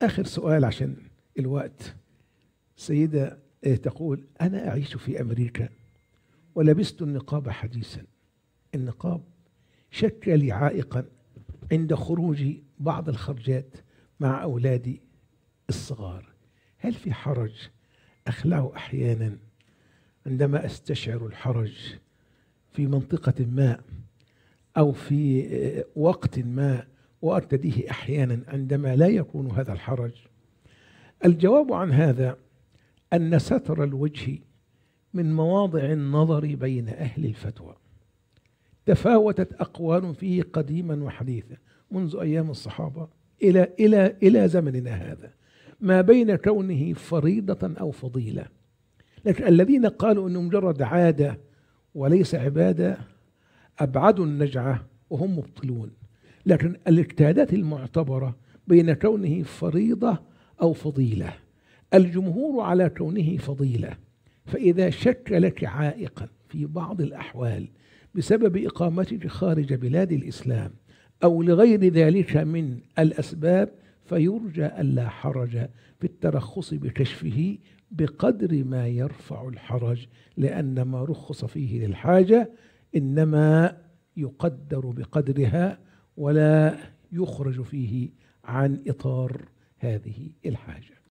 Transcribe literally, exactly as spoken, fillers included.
آخر سؤال عشان الوقت. سيدة تقول: أنا أعيش في أمريكا ولبست النقاب حديثا. النقاب شكل لي عائقا عند خروجي بعض الخرجات مع أولادي الصغار. هل في حرج أخلعه أحيانا عندما أستشعر الحرج في منطقة ما أو في وقت ما، وأرتديه أحيانا عندما لا يكون هذا الحرج؟ الجواب عن هذا أن ستر الوجه من مواضع النظر بين أهل الفتوى. تفاوتت أقوال فيه قديما وحديثا منذ أيام الصحابة إلى إلى إلى زمننا هذا، ما بين كونه فريضة أو فضيلة. لكن الذين قالوا أنه مجرد عادة وليس عبادة أبعدوا النجعة وهم مبطلون. لكن الاجتهادات المعتبرة بين كونه فريضة أو فضيلة، الجمهور على كونه فضيلة. فإذا شكلك عائقا في بعض الأحوال بسبب إقامتك خارج بلاد الإسلام أو لغير ذلك من الأسباب، فيرجى ألا حرج في الترخص بكشفه بقدر ما يرفع الحرج، لأن ما رخص فيه للحاجة إنما يقدر بقدرها ولا يخرج فيه عن إطار هذه الحاجة.